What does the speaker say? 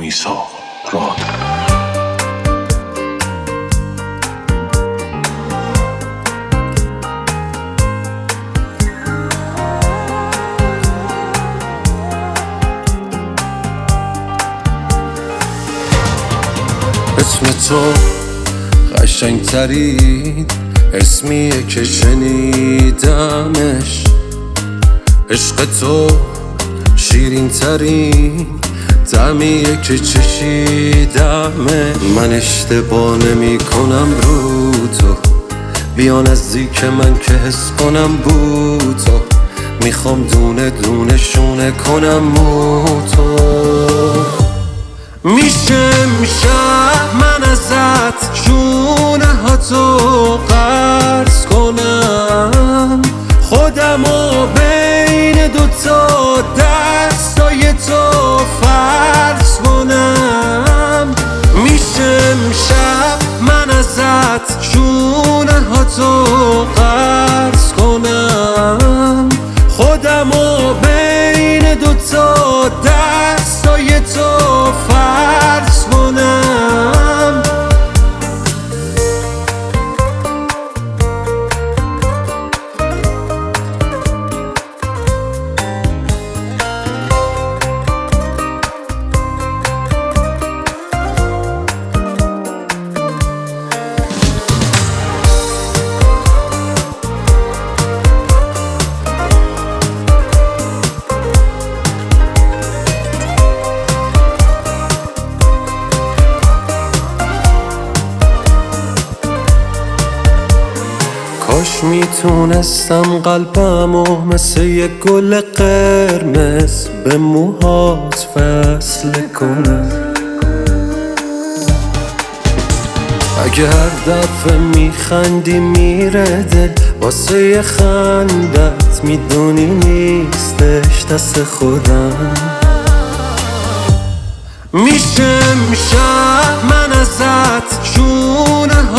میثاق راد. اسم تو قشنگ ترین اسمیه که شنیدمش، عشق تو شیرین ترین طعمیه که چشیدمه. من اشتباه نمی کنم رو تو، بیا نزدیک من که حس کنم بو تو، میخوام دونه دونه شونه کنم مو تو. میشه من ازت شونه ها تو قرض کنم، خودمو بین دوتا دستای تو فرض کنم. میشه من ازت شونه ها تو قرض کنم، خودمو بین دوتا دستای تو فرض کنم. کاش میتونستم قلبمو مثل یه گل قرمز به موهات وصل کنم. اگه هر دفعه میخندی میره دل واسه یه خندت، میدونی نیستش دست خودم. میشه